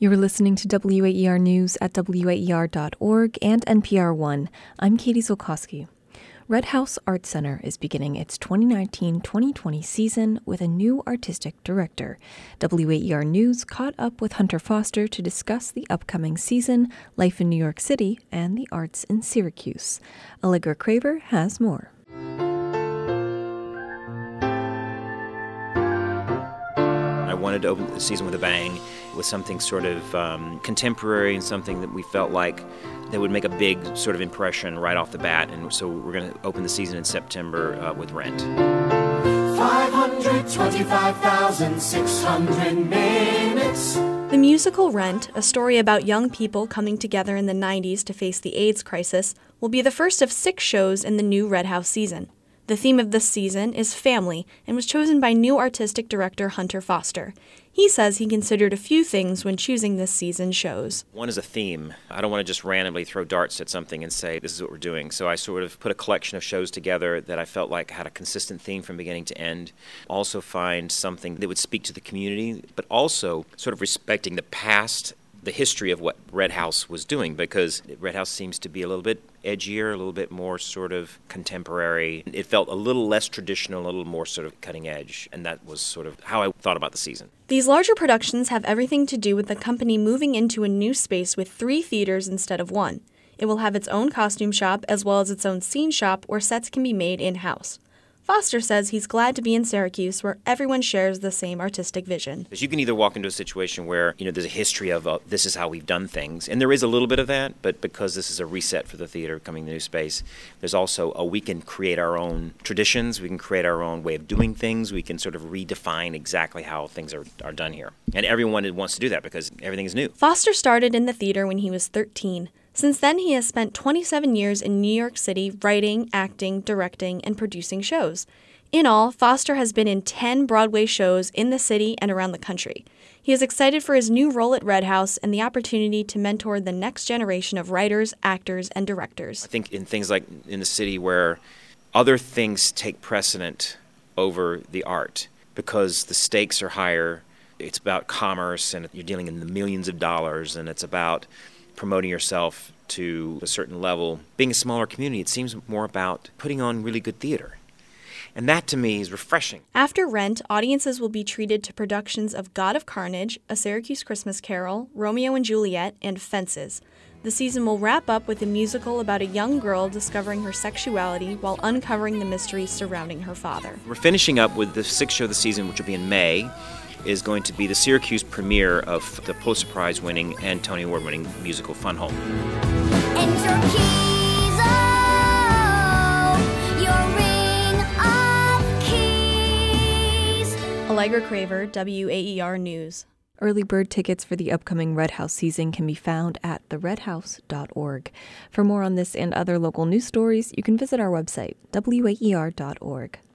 You're listening to WAER News at WAER.org and NPR One. I'm Katie Zolkowski. Red House Art Center is beginning its 2019-2020 season with a new artistic director. WAER News caught up with Hunter Foster to discuss the upcoming season, life in New York City, and the arts in Syracuse. Allegra Craver has more. I wanted to open the season with a bang, with something sort of contemporary and something that we felt like that would make a big sort of impression right off the bat. And so we're going to open the season in September with Rent. 525,600 minutes. The musical Rent, a story about young people coming together in the 90s to face the AIDS crisis, will be the first of 6 shows in the new Red House season. The theme of this season is family and was chosen by new artistic director Hunter Foster. He says he considered a few things when choosing this season's shows. One is a theme. I don't want to just randomly throw darts at something and say, this is what we're doing. So I sort of put a collection of shows together that I felt like had a consistent theme from beginning to end. Also find something that would speak to the community, but also sort of respecting the past, the history of what Red House was doing, because Red House seems to be a little bit edgier, a little bit more sort of contemporary. It felt a little less traditional, a little more sort of cutting edge, and that was sort of how I thought about the season. These larger productions have everything to do with the company moving into a new space with 3 theaters instead of 1. It will have its own costume shop as well as its own scene shop where sets can be made in-house. Foster says he's glad to be in Syracuse where everyone shares the same artistic vision. You can either walk into a situation where, there's a history of this is how we've done things, and there is a little bit of that, but because this is a reset for the theater coming to the new space, there's also we can create our own traditions, we can create our own way of doing things, we can sort of redefine exactly how things are done here. And everyone wants to do that because everything is new. Foster started in the theater when he was 13. Since then, he has spent 27 years in New York City writing, acting, directing, and producing shows. In all, Foster has been in 10 Broadway shows in the city and around the country. He is excited for his new role at Red House and the opportunity to mentor the next generation of writers, actors, and directors. I think in things like in the city where other things take precedent over the art because the stakes are higher, it's about commerce and you're dealing in the millions of dollars, and it's about promoting yourself to a certain level. Being a smaller community, it seems more about putting on really good theater. And that, to me, is refreshing. After Rent, audiences will be treated to productions of God of Carnage, A Syracuse Christmas Carol, Romeo and Juliet, and Fences. The season will wrap up with a musical about a young girl discovering her sexuality while uncovering the mysteries surrounding her father. We're finishing up with the 6th show of the season, which will be in May, is going to be the Syracuse premiere of the Pulitzer Prize-winning and Tony Award-winning musical Fun Home. And your keys, oh, your ring of keys. Allegra Craver, WAER News. Early bird tickets for the upcoming Red House season can be found at theredhouse.org. For more on this and other local news stories, you can visit our website, waer.org.